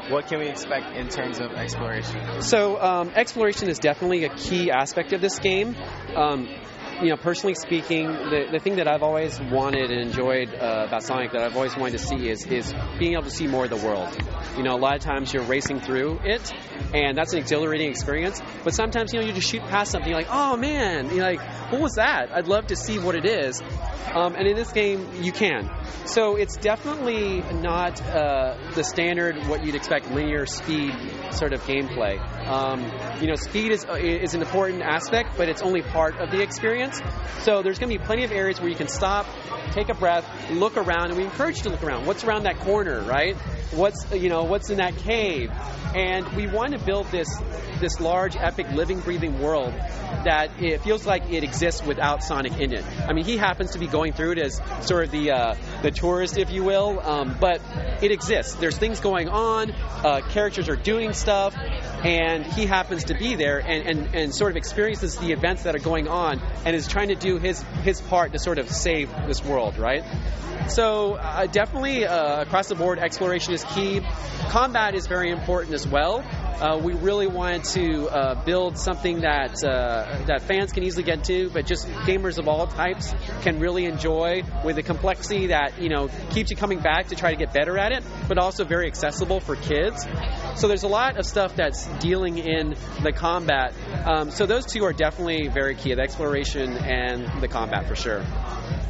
what can we expect in terms of exploration? So exploration is definitely a key aspect of this game. Personally speaking, the thing that I've always wanted and enjoyed about Sonic, that I've always wanted to see is being able to see more of the world. A lot of times you're racing through it, and that's an exhilarating experience. But sometimes, you just shoot past something, you're like, oh man, you're like, what was that? I'd love to see what it is. And in this game, you can. So it's definitely not the standard, what you'd expect, linear speed sort of gameplay. Speed is an important aspect, but it's only part of the experience. So there's going to be plenty of areas where you can stop, take a breath, look around, and we encourage you to look around. What's around that corner, right? What's in that cave? And we want to build this large, epic, living, breathing world that it feels like it exists without Sonic in it. I mean, he happens to be going through it as sort of the tourist, if you will, but it exists. There's things going on, characters are doing stuff, and he happens to be there and sort of experiences the events that are going on and is trying to do his part to sort of save this world, right? So definitely across the board, exploration is key. Combat is very important as well. We really wanted to build something that fans can easily get to, but just gamers of all types can really enjoy, with the complexity that keeps you coming back to try to get better at it, but also very accessible for kids. So there's a lot of stuff that's dealing in the combat. So those two are definitely very key: the exploration and the combat, for sure.